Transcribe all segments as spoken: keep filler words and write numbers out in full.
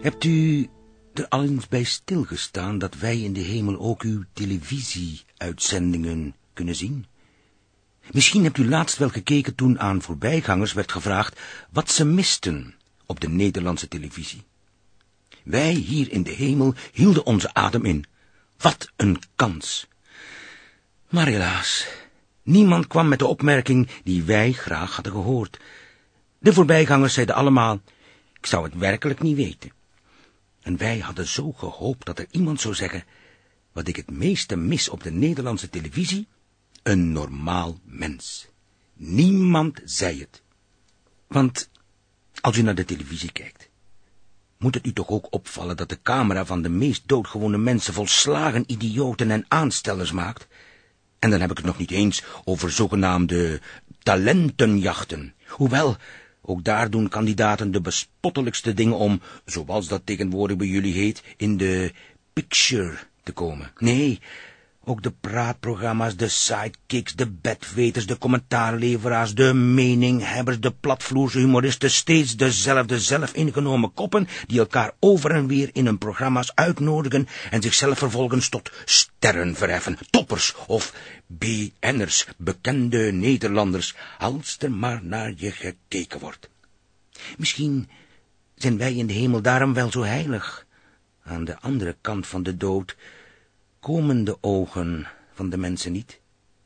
Hebt u er al eens bij stilgestaan dat wij in de hemel ook uw televisieuitzendingen kunnen zien? Misschien hebt u laatst wel gekeken toen aan voorbijgangers werd gevraagd wat ze misten op de Nederlandse televisie. Wij hier in de hemel hielden onze adem in. Wat een kans! Maar helaas, niemand kwam met de opmerking die wij graag hadden gehoord. De voorbijgangers zeiden allemaal, ik zou het werkelijk niet weten. En wij hadden zo gehoopt dat er iemand zou zeggen, wat ik het meeste mis op de Nederlandse televisie, een normaal mens. Niemand zei het. Want als u naar de televisie kijkt, moet het u toch ook opvallen dat de camera van de meest doodgewone mensen volslagen idioten en aanstellers maakt? En dan heb ik het nog niet eens over zogenaamde talentenjachten. Hoewel, ook daar doen kandidaten de bespottelijkste dingen om, zoals dat tegenwoordig bij jullie heet, in de picture te komen. Nee, ook de praatprogramma's, de sidekicks, de bedweters, de commentaarleveraars, de meninghebbers, de platvloerse humoristen, steeds dezelfde zelfingenomen koppen die elkaar over en weer in hun programma's uitnodigen en zichzelf vervolgens tot sterren verheffen, toppers of B N'ers, bekende Nederlanders, als er maar naar je gekeken wordt. Misschien zijn wij in de hemel daarom wel zo heilig. Aan de andere kant van de dood komen de ogen van de mensen niet.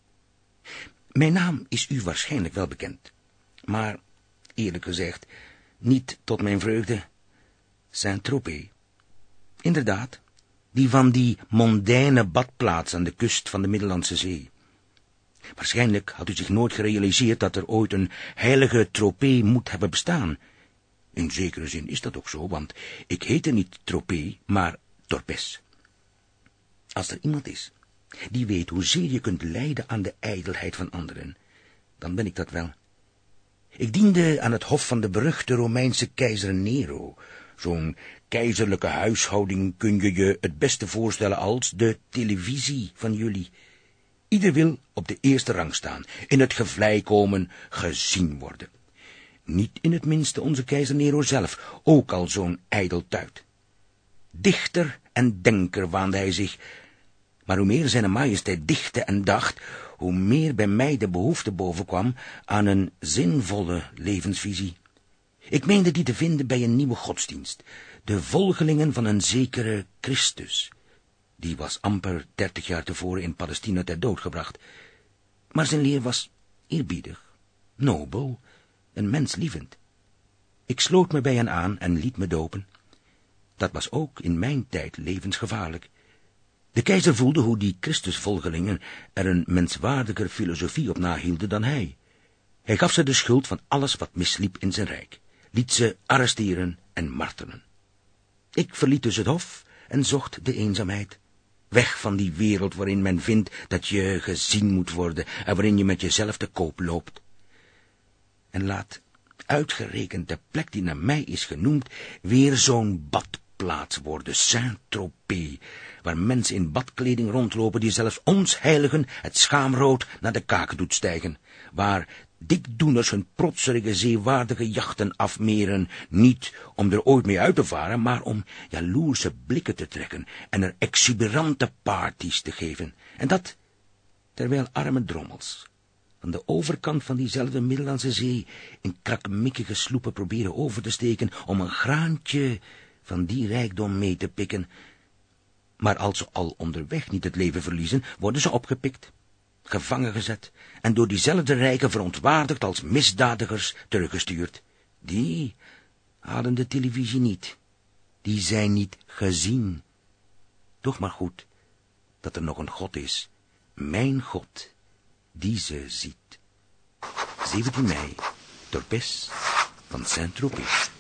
Mijn naam is u waarschijnlijk wel bekend, maar, eerlijk gezegd, niet tot mijn vreugde. Saint-Tropez. Inderdaad, die van die mondaine badplaats aan de kust van de Middellandse Zee. Waarschijnlijk had u zich nooit gerealiseerd dat er ooit een heilige Tropez moet hebben bestaan. In zekere zin is dat ook zo, want ik heette niet Tropez, maar Torpes. Als er iemand is die weet hoezeer je kunt lijden aan de ijdelheid van anderen, dan ben ik dat wel. Ik diende aan het hof van de beruchte Romeinse keizer Nero. Zo'n keizerlijke huishouding kun je je het beste voorstellen als de televisie van jullie. Ieder wil op de eerste rang staan, in het gevlei komen, gezien worden. Niet in het minste onze keizer Nero zelf, ook al zo'n ijdeltuit. Dichter en denker waande hij zich, maar hoe meer zijn majesteit dichtte en dacht, hoe meer bij mij de behoefte bovenkwam aan een zinvolle levensvisie. Ik meende die te vinden bij een nieuwe godsdienst, de volgelingen van een zekere Christus. Die was amper dertig jaar tevoren in Palestina ter dood gebracht, maar zijn leer was eerbiedig, nobel en menslievend. Ik sloot me bij hen aan en liet me dopen. Dat was ook in mijn tijd levensgevaarlijk. De keizer voelde hoe die Christusvolgelingen er een menswaardiger filosofie op nahielden dan hij. Hij gaf ze de schuld van alles wat misliep in zijn rijk, liet ze arresteren en martelen. Ik verliet dus het hof en zocht de eenzaamheid. Weg van die wereld waarin men vindt dat je gezien moet worden en waarin je met jezelf te koop loopt. En laat uitgerekend de plek die naar mij is genoemd weer zo'n badplaats worden, Saint-Tropez, waar mensen in badkleding rondlopen die zelfs ons heiligen het schaamrood naar de kaken doet stijgen, waar dikdoeners hun protserige zeewaardige jachten afmeren, niet om er ooit mee uit te varen, maar om jaloerse blikken te trekken en er exuberante parties te geven. En dat, terwijl arme drommels van de overkant van diezelfde Middellandse Zee in krakkemikkige sloepen proberen over te steken om een graantje van die rijkdom mee te pikken. Maar als ze al onderweg niet het leven verliezen, worden ze opgepikt, gevangen gezet en door diezelfde rijken verontwaardigd als misdadigers teruggestuurd. Die halen de televisie niet. Die zijn niet gezien. Toch maar goed dat er nog een God is, mijn God, die ze ziet. zeventien mei, Torpes van Saint-Tropez.